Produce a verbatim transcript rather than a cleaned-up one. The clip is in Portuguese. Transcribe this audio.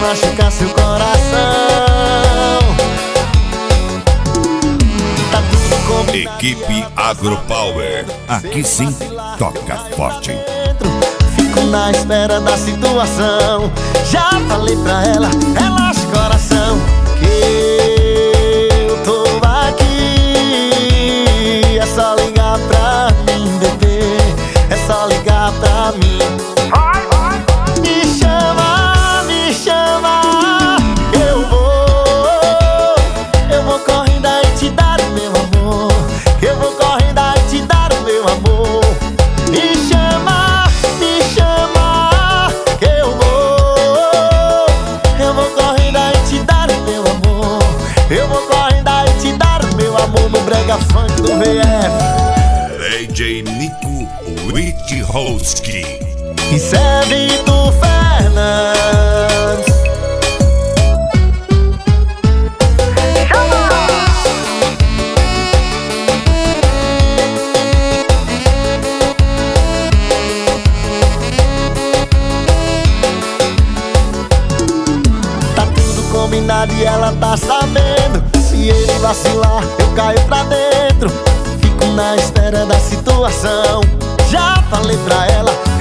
machucar seu coração. Tá tudo combinado. Equipe Agropower, aqui sim toca forte. Fico na espera da situação. Já falei pra ela, relaxa o coração, que eu tô aqui. É só ligar pra mim, bebê, é só ligar pra mim. Me chama, me chama, eu vou. Eu vou correndo aí te dar o meu amor. Eu vou correndo aí te dar o meu amor. Me chama, me chama, que eu vou. Eu vou correndo aí te dar o meu amor. Eu vou correndo aí te dar o meu amor. No brega funk do V F, D J Nico Witchowski e serve do Fernandes. Tá tudo combinado e ela tá sabendo. Se ele vacilar, eu caio pra dentro. Fico na espera da situação. Já falei pra ela,